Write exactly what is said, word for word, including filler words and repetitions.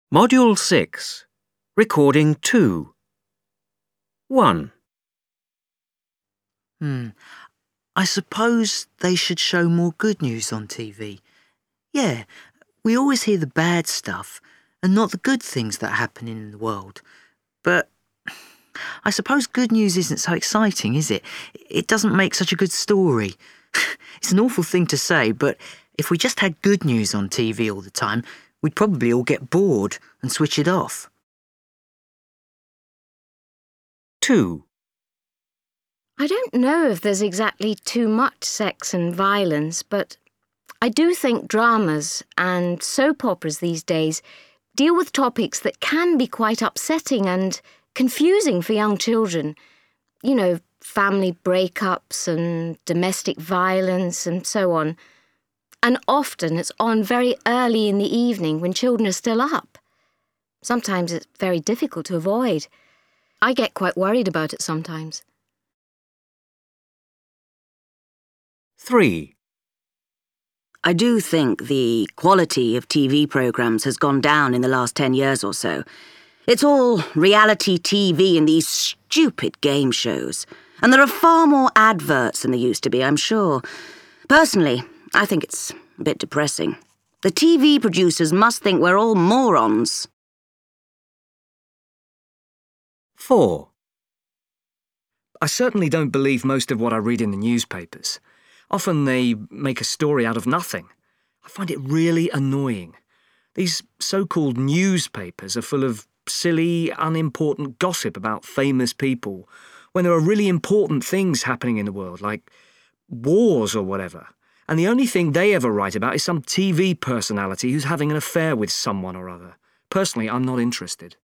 Module six, Recording two. one. Hmm. I suppose they should show more good news on T V. Yeah, we always hear the bad stuff and not the good things that happen in the world. But I suppose good news isn't so exciting, is it? It doesn't make such a good story. It's an awful thing to say, but if we just had good news on T V all the time, we'd probably all get bored and switch it off. two. I don't know if there's exactly too much sex and violence, but I do think dramas and soap operas these days deal with topics that can be quite upsetting and confusing for young children. You know, family breakups and domestic violence and so on. And often it's on very early in the evening when children are still up. Sometimes it's very difficult to avoid. I get quite worried about it sometimes. three. I do think the quality of T V programmes has gone down in the last ten years or so. It's all reality T V and these stupid game shows. And there are far more adverts than there used to be, I'm sure. Personally, I think it's a bit depressing. The T V producers must think we're all morons. four. I certainly don't believe most of what I read in the newspapers. Often they make a story out of nothing. I find it really annoying. These so-called newspapers are full of silly, unimportant gossip about famous people, when there are really important things happening in the world, like wars or whatever. And the only thing they ever write about is some T V personality who's having an affair with someone or other. Personally, I'm not interested.